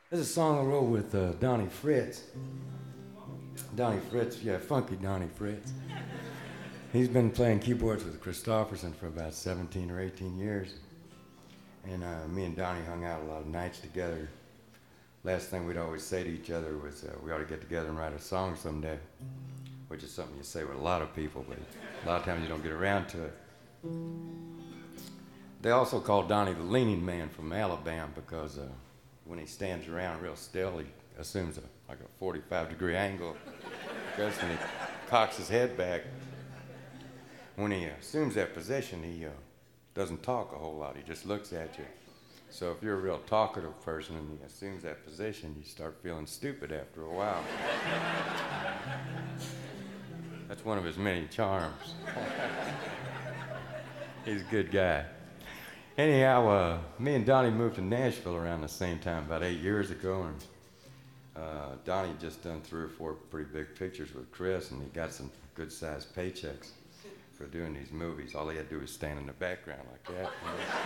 This is a song I wrote with Donnie Fritz. Donnie Fritz, yeah, funky Donnie Fritz. He's been playing keyboards with Christofferson for about 17 or 18 years. And me and Donnie hung out a lot of nights together. Last thing we'd always say to each other was we ought to get together and write a song someday, which is something you say with a lot of people, but a lot of times you don't get around to it. They also call Donnie the leaning man from Alabama because when he stands around real still, he assumes like a 45-degree angle. Because when he cocks his head back, when he assumes that position, he doesn't talk a whole lot. He just looks at you. So if you're a real talkative person and he assumes that position, you start feeling stupid after a while. That's one of his many charms. He's a good guy. Anyhow, me and Donnie moved to Nashville around the same time, about 8 years ago, and Donnie just done 3 or 4 pretty big pictures with Chris, and he got some good-sized paychecks for doing these movies. All he had to do was stand in the background like that.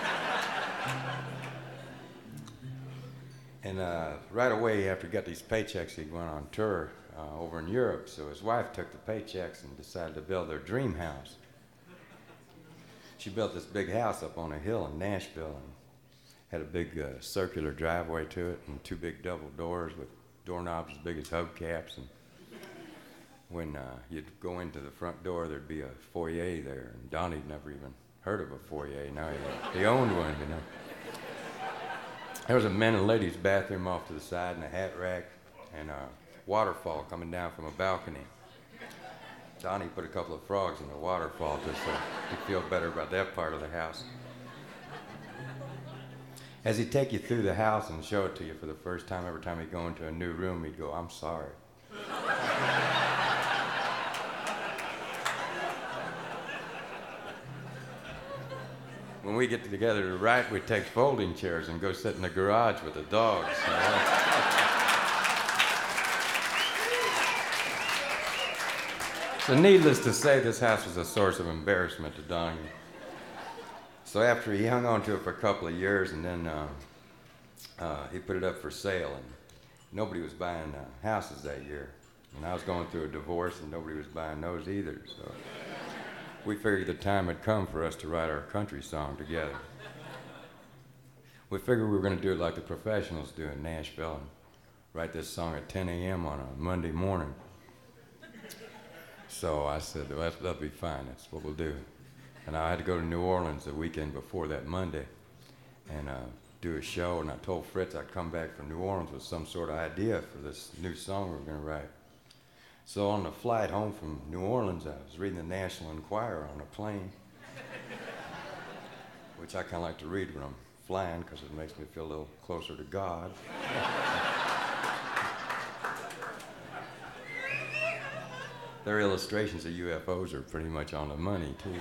And right away after he got these paychecks, he went on tour over in Europe. So his wife took the paychecks and decided to build their dream house. She built this big house up on a hill in Nashville and had a big circular driveway to it and 2 big double doors with doorknobs as big as hubcaps. And when you'd go into the front door, there'd be a foyer there. And Donnie'd never even heard of a foyer. Now he owned one, you know. There was a men and ladies bathroom off to the side and a hat rack and a waterfall coming down from a balcony. Donnie put a couple of frogs in the waterfall just so he'd feel better about that part of the house. As he'd take you through the house and show it to you for the first time, every time he'd go into a new room, he'd go, "I'm sorry." When we get together to write, we take folding chairs and go sit in the garage with the dogs. You know? So needless to say, this house was a source of embarrassment to Donnie. So after he hung on to it for a couple of years, and then he put it up for sale, and nobody was buying houses that year. And I was going through a divorce, and nobody was buying those either. So we figured the time had come for us to write our country song together. We figured we were going to do it like the professionals do in Nashville and write this song at 10 a.m. on a Monday morning. So I said, well, that'll be fine. That's what we'll do. And I had to go to New Orleans the weekend before that Monday and do a show. And I told Fritz I'd come back from New Orleans with some sort of idea for this new song we were going to write. So on the flight home from New Orleans, I was reading the National Enquirer on a plane, which I kind of like to read when I'm flying because it makes me feel a little closer to God. Their illustrations of UFOs are pretty much on the money, too.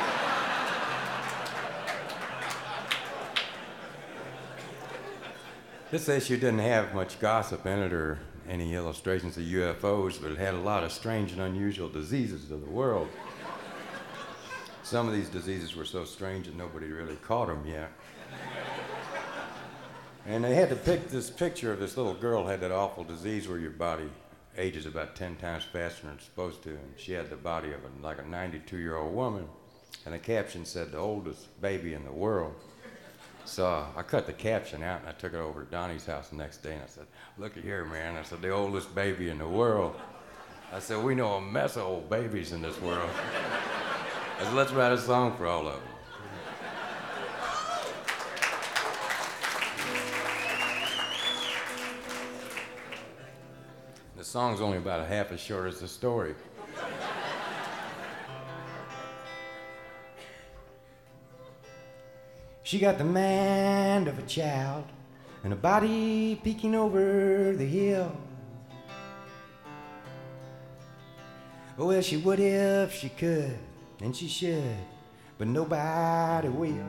This issue didn't have much gossip in it or any illustrations of UFOs, but it had a lot of strange and unusual diseases of the world. Some of these diseases were so strange that nobody really caught them yet. And they had to pick this picture of this little girl who had that awful disease where your body ages about 10 times faster than it's supposed to, and she had the body of like a 92-year-old woman, and the caption said, "The oldest baby in the world." So I cut the caption out, and I took it over to Donnie's house the next day, and I said, "Looky here, man." I said, "The oldest baby in the world." I said, "We know a mess of old babies in this world." I said, "Let's write a song for all of them." The song's only about a half as short as the story. She got the mind of a child and a body peeking over the hill. Oh, well, she would if she could, and she should, but nobody will.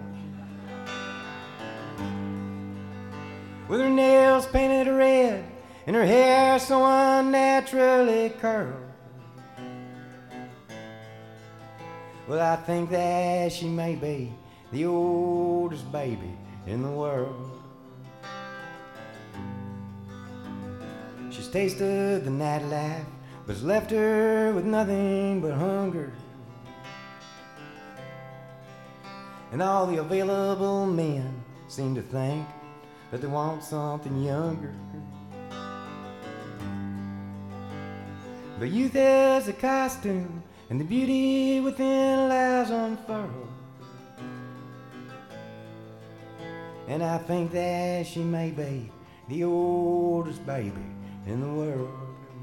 With her nails painted red and her hair so unnaturally curled, well, I think that she may be the oldest baby in the world. She's tasted the nightlife, but it's left her with nothing but hunger. And all the available men seem to think that they want something younger. But youth is a costume, and the beauty within lies unfurled. And I think that she may be the oldest baby in the world.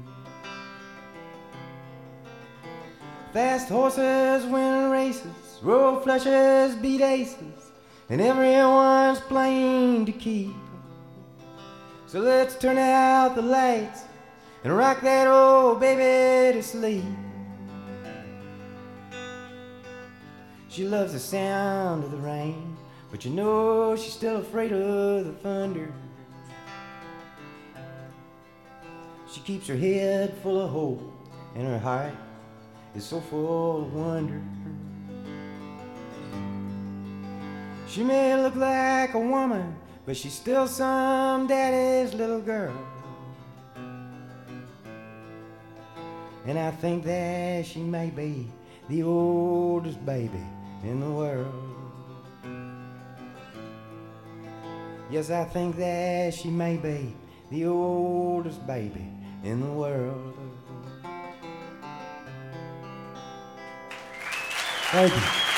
Fast horses win races, road flushes beat aces, and everyone's playing to keep. So let's turn out the lights and rock that old baby to sleep. She loves the sound of the rain, but you know she's still afraid of the thunder. She keeps her head full of hope, and her heart is so full of wonder. She may look like a woman, but she's still some daddy's little girl. And I think that she may be the oldest baby in the world. Yes, I think that she may be the oldest baby in the world. Thank you.